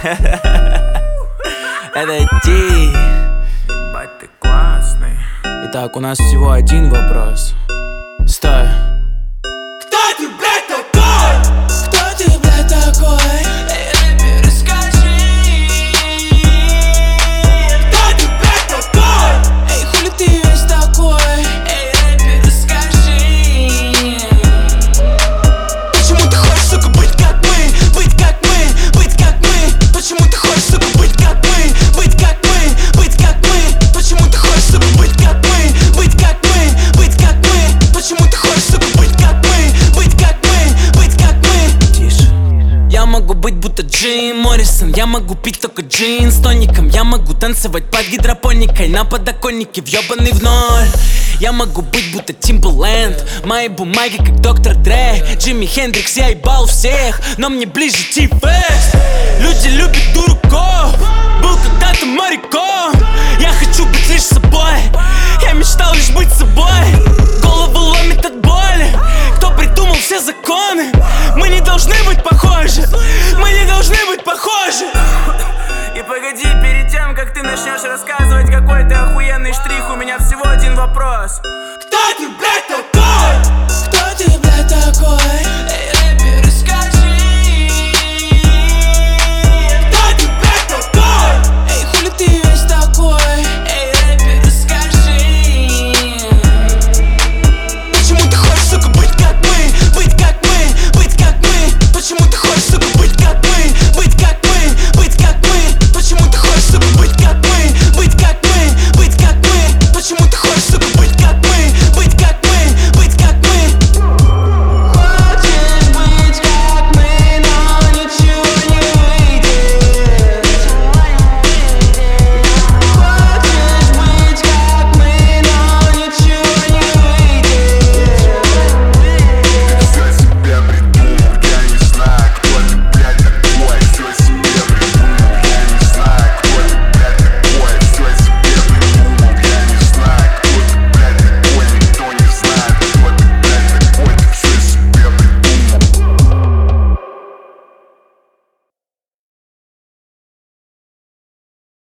Это Ди. Ебать, ты классный. Итак, у нас всего один вопрос. Стой. Кто ты, блядь, такой? Кто ты, блядь, такой? Эй, рэпер, расскажи. Кто ты, блядь, такой? Эй, хули ты весь такой? Эй, рэпер, расскажи. Почему ты хочешь, сука, быть как мы? Быть как мы, быть как мы. Почему ты хочешь, сука, быть как мы? Быть как мы, быть как мы. Почему ты хочешь, сука, быть как мы? Быть как мы, быть как мы. Почему ты хочешь, сука, быть как мы? Быть как мы, быть как мы. Тише. Я могу быть будто Джим Моррисон. Я могу пить только джин с тоником. Я могу танцевать под гидропоникой на подоконнике, въебаный в ноль. Я могу быть будто Тимберленд. Мои бумаги как доктор Дре, Джимми Хендрикс, я ебал всех, но мне ближе Ти-Фест. Люди любят дураков. Был когда-то моряком. Я хочу быть лишь собой. Я мечтал лишь быть собой. Голову ломит от боли. Кто придумал все законы? Мы не должны быть похожи. Мы не должны быть похожи. И погоди, перед тем, как ты начнешь рассказывать какой-то охуенный штрих, у меня всего один вопрос. Кто ты, блядь,